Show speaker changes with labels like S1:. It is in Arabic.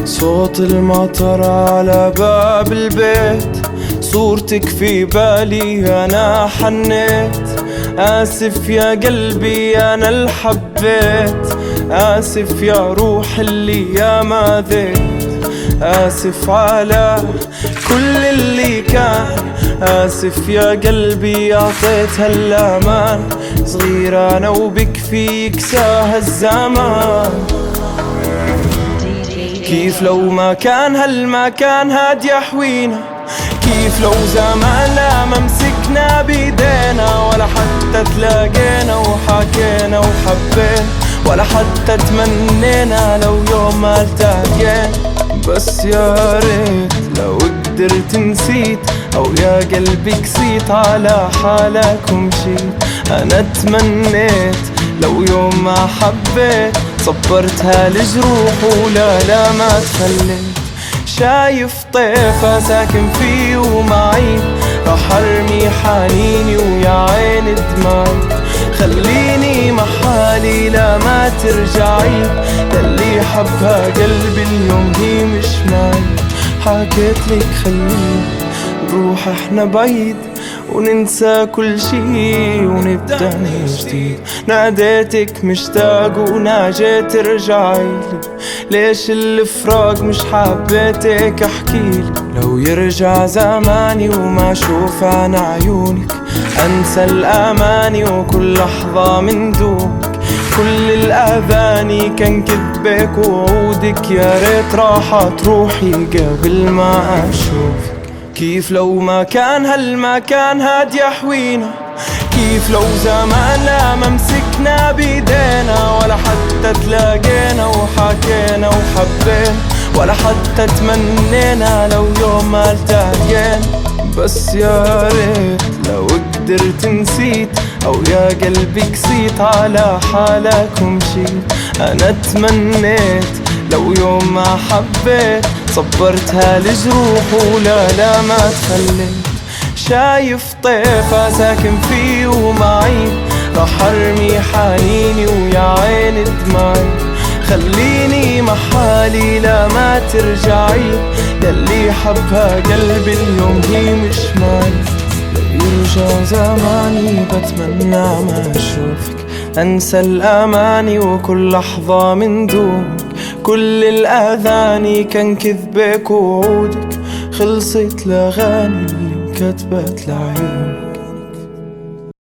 S1: صوت المطر على باب البيت، صورتك في بالي أنا حنيت. آسف يا قلبي أنا اللي حبيت، آسف يا روح اللي يا ما ذيت، آسف على كل اللي كان، آسف يا قلبي أعطيت هالأمان. صغير أنا وبكفيك ساها الزمان. كيف لو ما كان هالمكان هاد يحوينا، كيف لو زماننا ما مسكنا بيدينا، ولا حتى تلاقينا وحكينا وحبينا، ولا حتى تمنينا لو يوم ما التقينا. بس يا ريت لو قدرت نسيت، أو يا قلبي كسيت على حالك ومشيت. أنا تمنيت لو يوم ما حبيت، صبرت هالجروح ولا لا ما تخليت. شايف طيفة ساكن فيه ومعي، راح ارمي حنيني ويا عين دمعي. خليني محالي لا ما ترجعي، للي حبها قلبي اليوم هي مش معي. حكيت لك خليني نروح احنا بعيد، وننسى كل شي ونبدأ من جديد. ناديتك مشتاق وناجيت ترجعيلي، ليش الفراق مش حبيتك احكيلي. لو يرجع زماني وما اشوف عن عيونك، انسى الاماني وكل لحظة من دونك. كل الاذاني كان كذبك ووعودك، يا ريت راحت روحي قبل ما اشوفك. كيف لو ما كان هالمكان هاد يحوينا، كيف لو زماننا ما مسكنا بيدينا، ولا حتى تلاقينا وحكينا وحبينا، ولا حتى تمنينا لو يوم ما التقينا. بس يا ريت لو قدرت نسيت، أو يا قلبي كسيت على حالك ومشيت. أنا تمنيت لو يوم ما حبيت، صبرت هالجروح ولا لا ما تخليت. شايف طيفة ساكن فيه ومعي، راح ارمي حنيني ويا عين دمعي. خليني محالي لا ما ترجعي، ياللي حبها قلبي اليوم هي مش معي. لو يرجع زماني بتمنى ما اشوفك، انسى الاماني وكل لحظة من دونك. كل الاذاني كان كذبك ووعودك، خلصت الاغاني اللي انكتبت لعيونك.